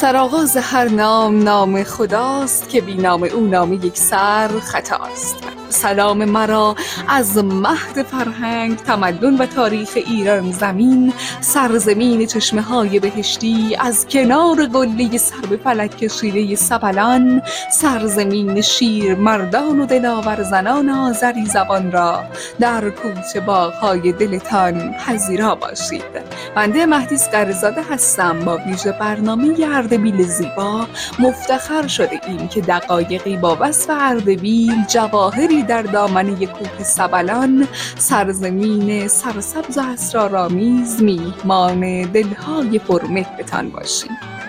سرآغاز هر نام نام خداست، که بی نام او نام یک سر خطاست. سلام مرا از مهد فرهنگ، تمدن و تاریخ ایران زمین، سرزمین چشمه های بهشتی، از کنار قله سر به فلک کشیده سبلان، سرزمین شیر مردان و دلاور زنان آذری زبان را در کوچه باغ‌های دلتان پذیرا باشید. بنده مهدیس قره‌زاده هستم. با ویژه برنامه اردبیل زیبا مفتخر شده ایم که دقایقی با وصف اردبیل، جواهری در دامنه کوه سبلان، سرزمین سرسبز و اسرارآمیز، میهمان دلهای پرمهرتان باشیم.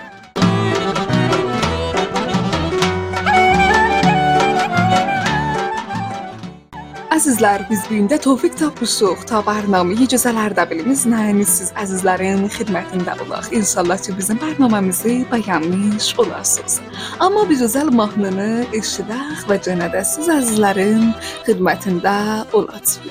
Azizler, biz bugün tövfik tapmışıq ta barnameyi gözəl Ərdəbilimizlə siz əzizlərin xidmətində olaq. İnşallah ki, bizim barnaməmizi bəyənmiş olasınız. Amma bir gözəl mahnını eşidək və yenə də siz əzizlərin xidmətində olacağıq.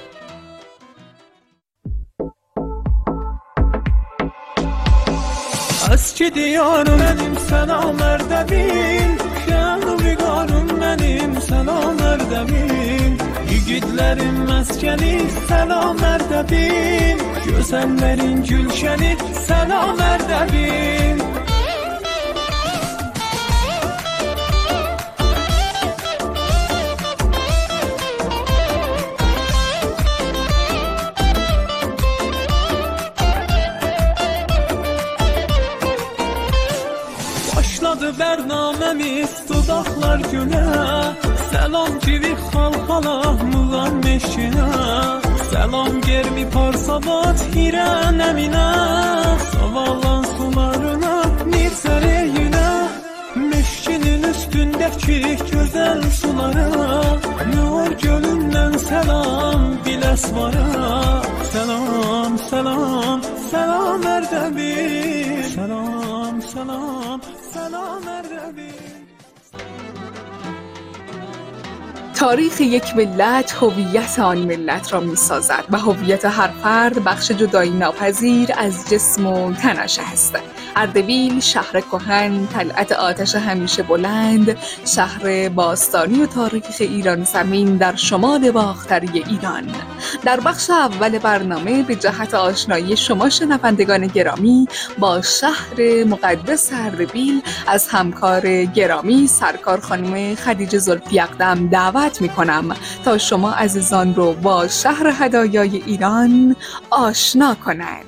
Az ki diyarım benim selam Erdebil, şehru bigarım benim selam Erdebil. Yiğitlerin meskeni selam Erdebil, güzellerin gülşeni selam Erdebil. Başladı bərnaməmiz dudaqlar günə, selam gibi xalqala muğam meşkinə, selam germi parsavat hirən əminə, savalan sularına mirzəreyinə, meşkinin üstündəki gözəl sulara, Nur gölündən selam Biləsvara, selam, selam, selam Ərdəbil, selam, selam, selam Ərdəbil. تاریخ یک ملت هویت آن ملت را می‌سازد و هویت هر فرد بخش جدایی ناپذیر از جسم و تنش است. اردبیل شهر کهن، طلعت آتش همیشه بلند، شهر باستانی و تاریخ ایران زمین در شمال باختری ایران. در بخش اول برنامه به جهت آشنایی شما شنوندگان گرامی با شهر مقدس اردبیل از همکار گرامی سرکار خانم خدیجه زلفی اقدم دعوت می‌کنم تا شما عزیزان رو با شهر هدایای ایران آشنا کنند.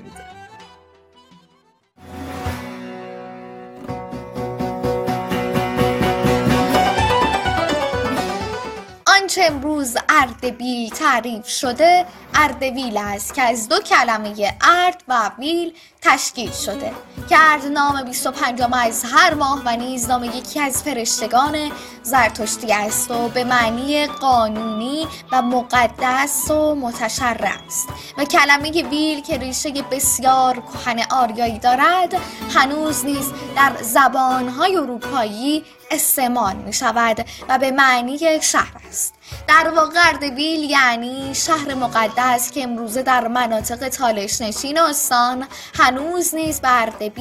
آنچه امروز اردبیل تعریف شده اردبیل است که از دو کلمه ارد و بیل تشکیل شده که ارد نام 25 از هر ماه و نیز نام یکی از فرشتگان زرتشتی است و به معنی قانونی و مقدس و متشرع است و کلمه ویل که ریشه بسیار کهن آریایی دارد هنوز نیز در زبان‌های اروپایی استعمال می شود و به معنی شهر است. در واقع اردبیل یعنی شهر مقدس که امروزه در مناطق تالش نشین استان هنوز نیز به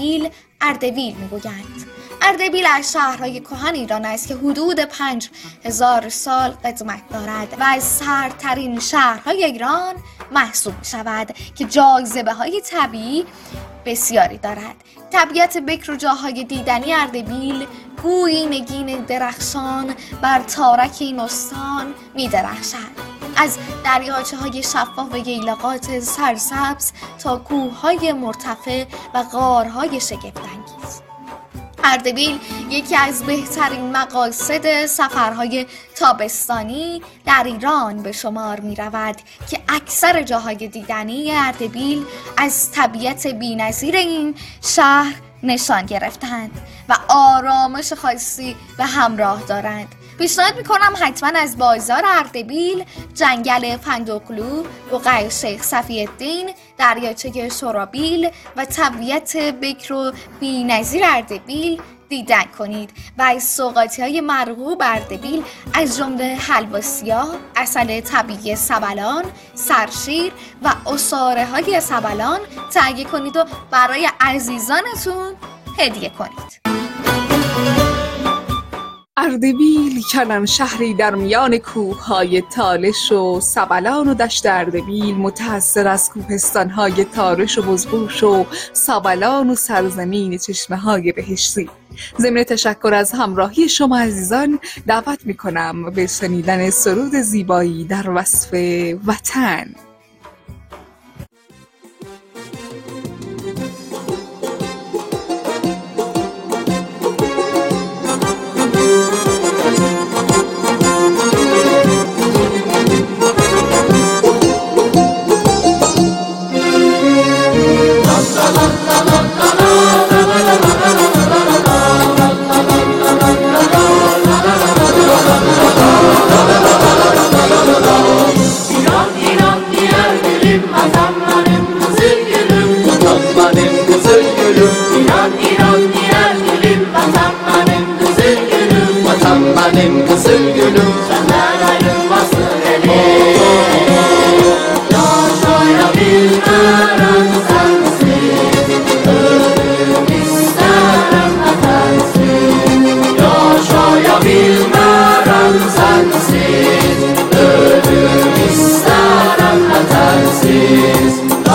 اردبیل میگویند. اردبیل از شهرهای کهن ایران است که حدود 5000 سال قدمت دارد و از سردترین شهرهای ایران محسوب می شود که جاذبه‌های طبیعی بسیاری دارد. طبیعت بکر و جاهای دیدنی اردبیل گویی نگین درخشان بر تارک این استان می درخشد. از دریاچه‌های شفاف و ییلاقات سرسبز تا کوه‌های مرتفع و غارهای شگفت‌انگیز. اردبیل یکی از بهترین مقاصد سفرهای تابستانی در ایران به شمار می رود که اکثر جاهای دیدنی اردبیل از طبیعت بی‌نظیر این شهر نشان گرفتند و آرامش خاصی به همراه دارند. پیشنهاد میکنم حتما از بازار اردبیل، جنگل فندقلو، بقعه شیخ صفی‌الدین، دریاچه شورابیل و طبیعت بکر و بی‌نظیر اردبیل دیدن کنید و از سوغاتی مرغوب اردبیل از جمله حلوا سیاه، عسل طبیعی سبلان، سرشیر و عصاره های سبلان تهیه کنید و برای عزیزانتون هدیه کنید. اردبیل کنن شهری در میان کوههای تالش و سبلان و دشت اردبیل متحصر از کوهستانهای تارش و بزغوش و سبلان و سرزمین چشمه‌های بهشتی. ضمن تشکر از همراهی شما عزیزان دعوت می‌کنم به شنیدن سرود زیبایی در وصف وطن. Benim kızıl gülüm senden ayrılmasın elim. Yaşayabilmem sensiz, ölüm isterim vatansiz. Yaşayabilmem sensiz, ölüm isterim vatansiz.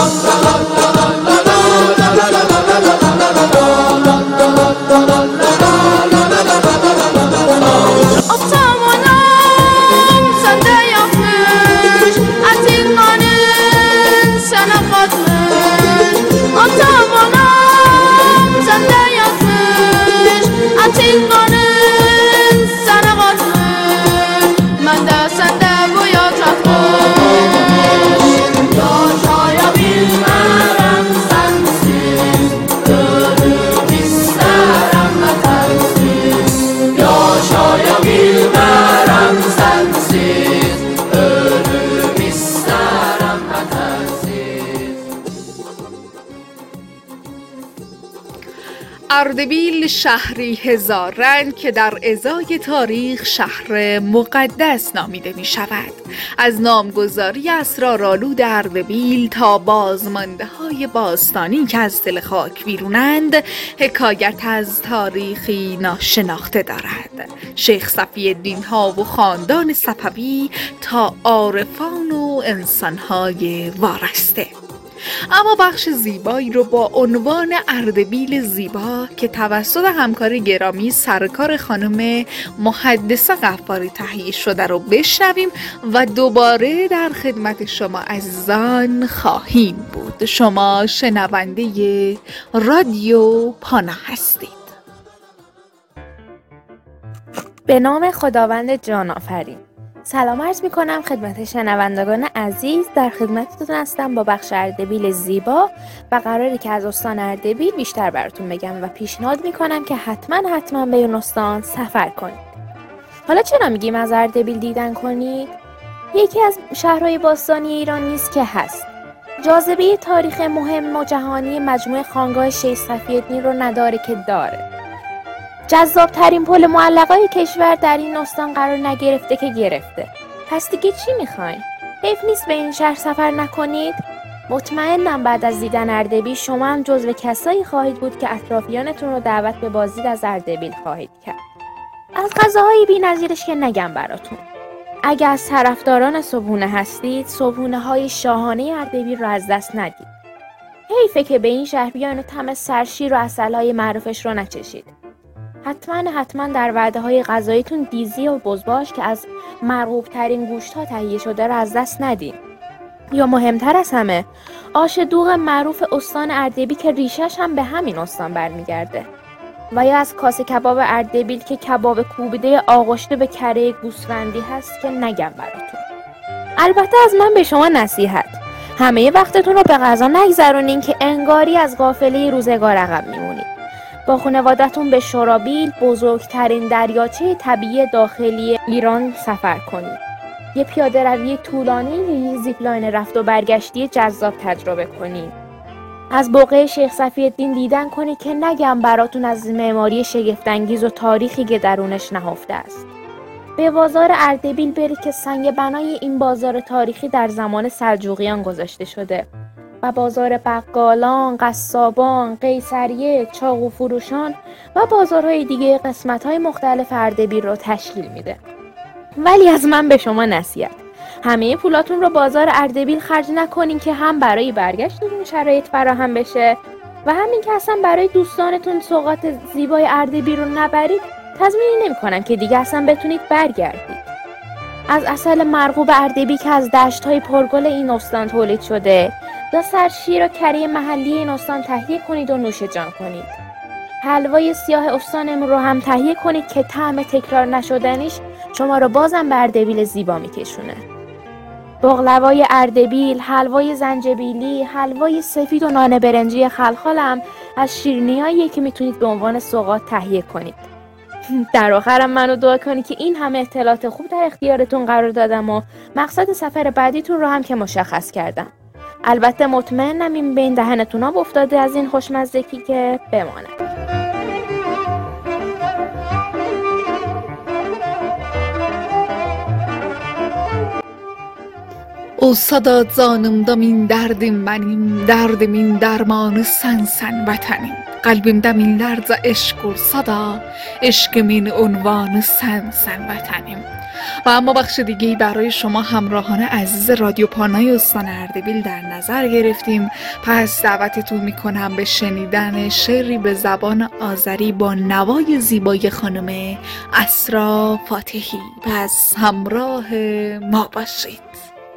اردبیل شهری هزار رنگ که در ازای تاریخ شهر مقدس نامیده می شود. از نامگذاری اسرارآلود اردبیل تا بازمانده های باستانی که از دل خاک بیرونند حکایت از تاریخی ناشناخته دارد. شیخ صفی الدین ها و خاندان صفوی تا عارفان و انسان های وارسته. اما بخش زیبایی رو با عنوان اردبیل زیبا که توسط همکار گرامی سرکار خانم محدثه غفاری تهیه شده رو بشنویم و دوباره در خدمت شما عزیزان خواهیم بود. شما شنونده رادیو پانا هستید. به نام خداوند جان آفرین. سلام عرض می‌کنم خدمت شنوندگان عزیز. در خدمتتون هستم با بخش اردبیل زیبا و قراره که از استان اردبیل بیشتر براتون بگم و پیشنهاد می‌کنم که حتما به اون استان سفر کنید. حالا چرا میگیم از اردبیل دیدن کنید؟ یکی از شهرهای باستانی ایران نیست که هست. جاذبه تاریخ مهم و جهانی مجموعه خانقاه شیخ صفی الدین رو نداره که داره. جذاب ترین پل معلقای کشور در این استان قرار نگرفته که گرفته. پس دیگه چی میخواین؟ حیف نیست به این شهر سفر نکنید؟ مطمئنم بعد از دیدن اردبیل شما هم جزو کسایی خواهید بود که اطرافیانتون رو دعوت به بازدید از اردبیل خواهید کرد. از غذاهای بی‌نظیرش که نگم براتون. اگه از طرفداران صبحونه هستید، صبحونه‌های شاهانه اردبیل رو از دست ندید. حیفه که به این شهر بیاین و طعم سرشیر و عسل‌های معروفش رو نچشید. حتما در وعده‌های غذاییتون دیزی و بزباش که از مرغوب ترین گوشت‌ها تهیه شده رو از دست ندید. یا مهمتر از همه آش دوغ معروف استان اردبیل که ریشش هم به همین استان برمیگرده. و یا از کاسه کباب اردبیل که کباب کوبیده آغشته به کره گوسفندی هست که نگم براتون. البته از من به شما نصیحت، همه وقتتون رو به غذا نگذرونین که انگاری از قافله روزگار عقب میمونید. با خانواده‌تون به شورابیل، بزرگترین دریاچه طبیعی داخلی ایران سفر کنید. یه پیاده روی طولانی یا زیپلاین رفت و برگشتی جذاب تجربه کنید. از بقعه شیخ صفی الدین دیدن کنید که نگم براتون از معماری شگفت‌انگیز و تاریخی که درونش نهفته است. به بازار اردبیل برید که سنگ بنای این بازار تاریخی در زمان سلجوقیان گذاشته شده. و بازار بقالان، قصابان، قیصریه، چاقو فروشان و بازارهای دیگه قسمت‌های مختلف اردبیل رو تشکیل میده. ولی از من به شما نصیحت، همه پولاتون رو بازار اردبیل خرج نکنین که هم برای برگشتتون شرایط فراهم بشه و همین که اصلا برای دوستانتون سوغات زیبای اردبیل رو نبرید، تضمینی نمی‌کنم که دیگه اصلا بتونید برگردید. از عسل مرغوب اردبیل که از دشت‌های پرگل این استان تولید شده یا سرشیر و کره محلی این استان تهیه کنید و نوش جان کنید. حلوای سیاه استانمون رو هم تهیه کنید که طعم تکرار نشدنیش شما رو بازم به اردبیل زیبا میکشونه. بغلوای اردبیل، حلوای زنجبیلی، حلوای سفید و نان برنجی خلخال هم از شیرینی‌هاییه که میتونید به عنوان سوغات تهیه کنید. در آخرم منو دعا کنید که این همه اطلاعات خوب در اختیارتون قرار دادم و مقصد سفر بعدیتون رو هم که مشخص کردم. البته مطمئنم این بین دهنتون آب افتاده از این خوشمزگی که بمانه. O sada canımda min derdim benim, derdimin dermanı sensen vatanım. Kalbimde minlerce eşk olsa da, eşkimin unvanı sensen vatanım. و اما بخش دیگه‌ای برای شما همراهان عزیز رادیو پانای استان اردبیل در نظر گرفتیم. پس دعوتتون میکنم به شنیدن شعری به زبان آذری با نوای زیبای خانم اسرا فاتحی. پس همراه ما باشید.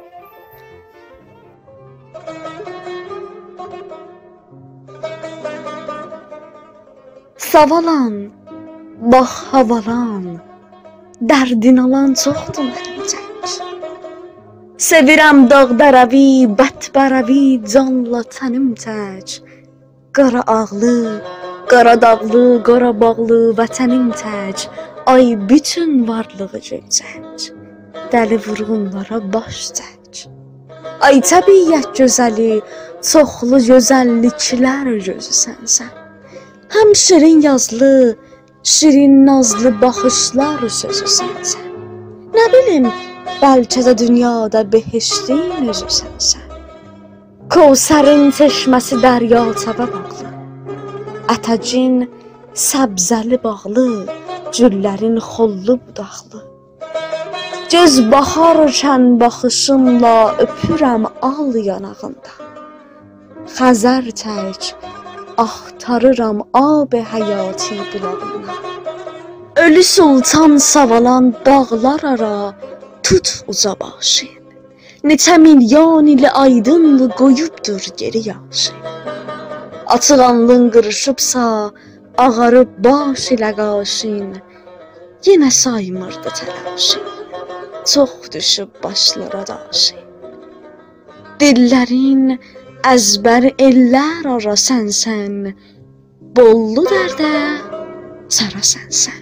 Savalan, bax havalan, dərdin alan çoxdur mənim tək. Sevirəm dağ-dərəvi, bət-bərəvi, canla tənim tək. Qara ağlı, qara dağlı, qara bağlı vətənim tək. Ay bütün varlığı göcək, dəli vurğunlara baş tək. Ay təbiyyət gözəli, çoxlu gözəlliklər gözü sənsən. Həm şirin yazlı, şirin nazlı baxışlar sözü sənsən. Nə bilim, bəlkə də dünyada behiştin özü sənsən. Kevsərin çeşməsi dərya təbə bağlı, ətəcin səbzəli bağlı, güllərin xollu budaqlı. Göz baxarkən baxışınla öpürəm al yanağında. Xəzər tək axtarıram ab-i həyati bulağına. Ölü sultan savalan dağlar ara tut uca başın. Neçə milyon ili aydınlı qoyubdur geri yaşın. Açıq alnın qırışıbsa ağarıb baş ilə qaşın. Yenə saymırdı təlaşın, çox düşüb başlara daşın. Dillərin əzbər ellər ara sənsən, bollu dərdə sara sənsən.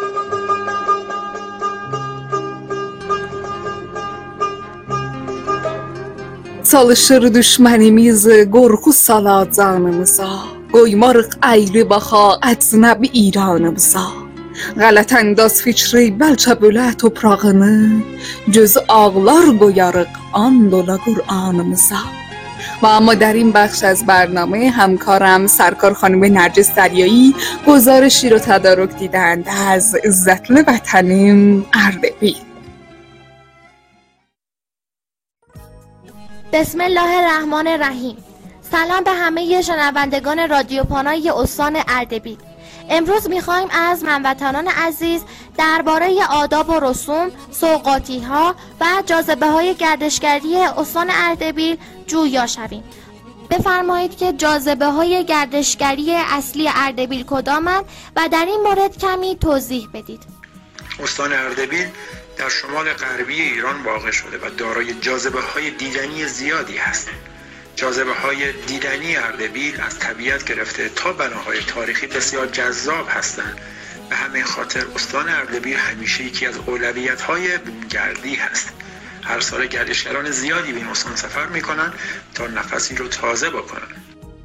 Çalışır düşmənimiz qorxu sala canımıza, qoymarıq əyri baxa əcnəbi İranımıza. Qələt əndaz fikri bəlkə bölə toprağını, gözü ağlar qoyarıq and ola Qur'anımıza. و اما در این بخش از برنامه همکارم سرکار خانم نرجس دریایی گزارشی رو تدارک دیدند از عزتل وطنیم اردبیل. بسم الله الرحمن الرحیم. سلام به همه شنوندگان رادیو پانای استان اردبیل. امروز میخوایم از هموطنان عزیز درباره آداب و رسوم، سوغاتی‌ها و جاذبه‌های گردشگری استان اردبیل جویا شویم. بفرمایید که جاذبه‌های گردشگری اصلی اردبیل کدامند و در این مورد کمی توضیح بدید. استان اردبیل در شمال غربی ایران واقع شده و دارای جاذبه‌های دیدنی زیادی است. جاذبه‌های دیدنی اردبیل از طبیعت گرفته تا بناهای تاریخی بسیار جذاب هستند. به همین خاطر استان اردبیل همیشه یکی از اولویت‌های بومگردی هست. هر سال گردشگران زیادی به این استان سفر می‌کنند تا نفسی رو تازه بکنند.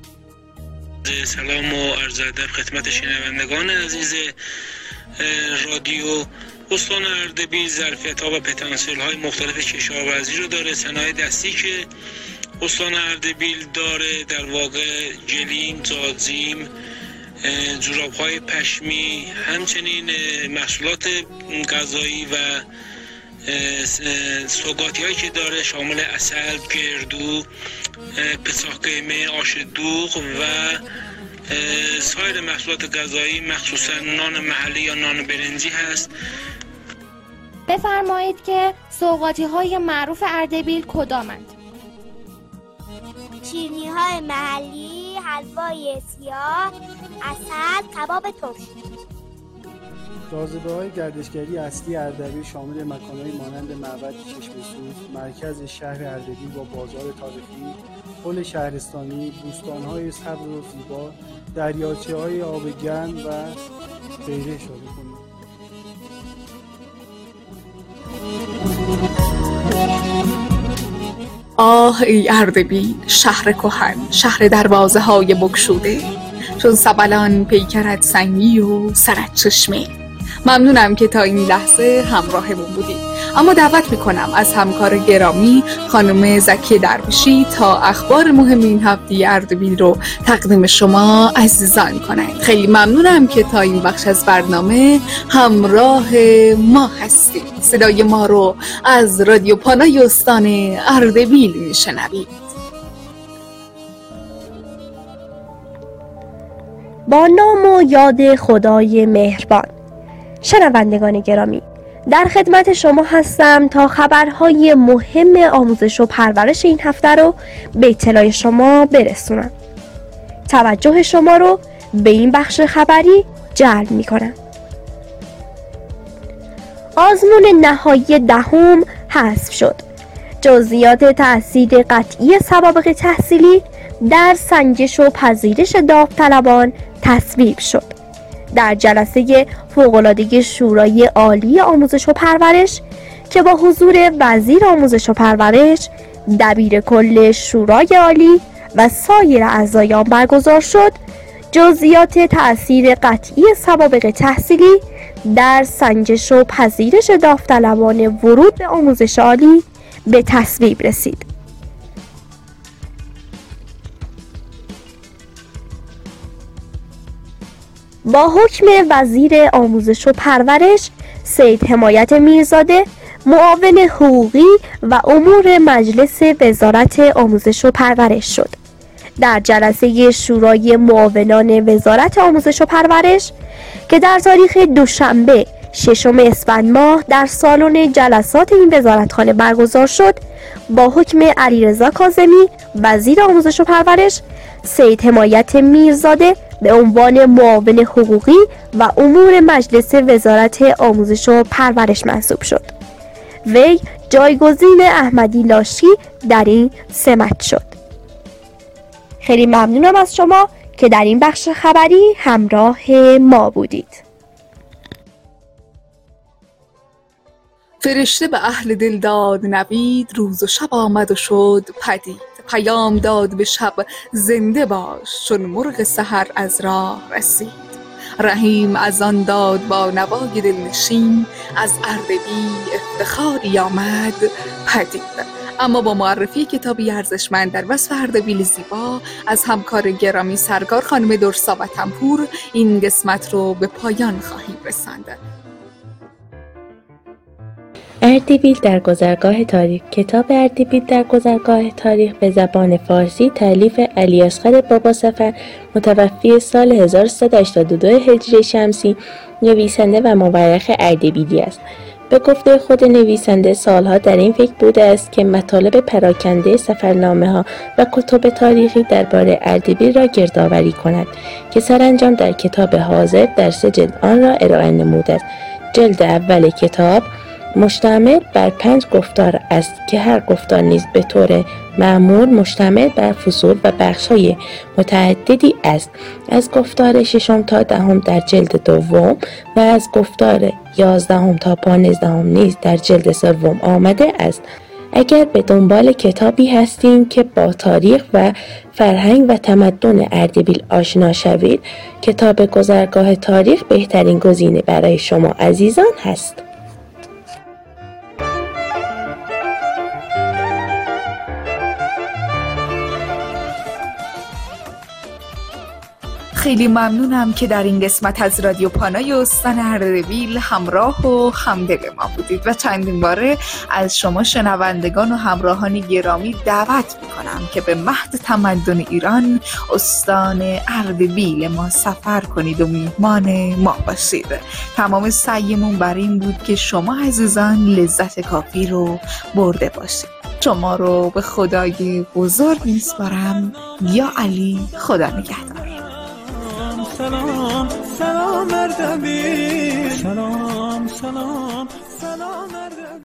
سلام و عرض ادب خدمت شنوندگان عزیز رادیو. استان اردبیل ظرفیت‌ها و پتانسیل‌های مختلف کشاورزی رو داره. صنایع دستی که استان اردبیل داره در واقع گلیم، زازیم، جوراب‌های پشمی، همچنین محصولات غذایی و سوگاتی که داره شامل عسل، گردو، پساخ قیمه، آش دوغ و سایر محصولات غذایی، مخصوصا نان محلی یا نان برنجی هست. بفرمایید که سوغاتی-های معروف اردبیل کدامند؟ شیرینی‌های محلی، حلوای سیاه، عسل، کباب ترش. جاذبه‌های گردشگری اصلی اردبیل شامل مکان‌هایی مانند معبد چشمه‌سوز، مرکز شهر اردبیل با بازار تاریخی، پل شهرستانی، بوستان‌های سبز و زیبا، دریاچه‌های آب گرم و غیره شده کنید. آه ای اردبیل، شهر کهن، شهر دروازه های بگشوده، چون سبلان پیکرت سنگی و سرت چشمه. ممنونم که تا این لحظه همراهمون بودید. اما دعوت میکنم از همکار گرامی خانم زکی درویشی تا اخبار مهم این هفته اردبیل رو تقدیم شما عزیزان کنند. خیلی ممنونم که تا این بخش از برنامه همراه ما هستید. صدای ما رو از رادیو پانای استان اردبیل میشنوید. با نام و یاد خدای مهربان. شنوندگان گرامی، در خدمت شما هستم تا خبرهای مهم آموزش و پرورش این هفته رو به اطلاع شما برسونم. توجه شما رو به این بخش خبری جلب می کنم. آزمون نهایی دهم حذف شد. جزئیات تأثیر قطعی سوابق تحصیلی در سنجش و پذیرش داوطلبان تصویب شد. در جلسه فوق‌العاده شورای عالی آموزش و پرورش که با حضور وزیر آموزش و پرورش، دبیر کل شورای عالی و سایر اعضایان برگزار شد، جزئیات تأثیر قطعی سوابق تحصیلی در سنجش و پذیرش داوطلبان ورود به آموزش عالی به تصویب رسید. با حکم وزیر آموزش و پرورش سید حمایت میرزاده، معاون حقوقی و امور مجلس وزارت آموزش و پرورش شد. در جلسه شورای معاونان وزارت آموزش و پرورش که در تاریخ دوشنبه 6 اسفند ماه در سالن جلسات این وزارتخانه برگزار شد، با حکم علیرضا کاظمی وزیر آموزش و پرورش، سید حمایت میرزاده به عنوان معاون حقوقی و امور مجلس وزارت آموزش و پرورش منصوب شد. وی جایگزین احمدی لاشی در این سمت شد. خیلی ممنونم از شما که در این بخش خبری همراه ما بودید. فرشته به اهل دل داد نوید، روز و شب آمد و شد پدید. پیام داد به شب زنده باش، چون مرغ سحر از راه رسید. رحیم از آن داد با نوای دلنشین، از اردبیل افتخاری آمد پدید. اما با معرفی کتابی ارزشمند در وصف اردبیل زیبا از همکار گرامی سرکار خانم درسا و تنپور، این قسمت رو به پایان خواهیم رساند. اردبیل در گذرگاه تاریخ. کتاب اردبیل در گذرگاه تاریخ به زبان فارسی تألیف علیاصغر باباسفر، متوفی سال 1382 هجری شمسی، نویسنده و مورخ اردبیلی است. به گفته خود نویسنده سالها در این فکر بوده است که مطالب پراکنده سفرنامه‌ها و کتب تاریخی درباره اردبیل را گردآوری کند که سرانجام در کتاب حاضر در 3 جلد آن را ارائه نموده است. جلد اول کتاب مشتمل بر 5 گفتار است که هر گفتار نیز به طور معمول مشتمل بر فصول و بخش‌های متعددی است. از گفتار 6 تا 10 در جلد دوم و از گفتار 11 تا 15 نیز در جلد سوم آمده است. اگر به دنبال کتابی هستیم که با تاریخ و فرهنگ و تمدن اردبیل آشنا شوید، کتاب گذرگاه تاریخ بهترین گزینه برای شما عزیزان هست. خیلی ممنونم که در این قسمت از رادیو پانای استان اردبیل همراه و همدل ما بودید و چندین باره از شما شنوندگان و همراهان گرامی دعوت میکنم که به مهد تمدن ایران استان اردبیل ما سفر کنید و میهمان ما باشید. تمام سعیمون بر این بود که شما عزیزان لذت کافی رو برده باشید. شما رو به خدای بزرگ میسپارم. یا علی، خدا نگهدار. سلام سلام اردبیل، سلام سلام سلام اردبیل.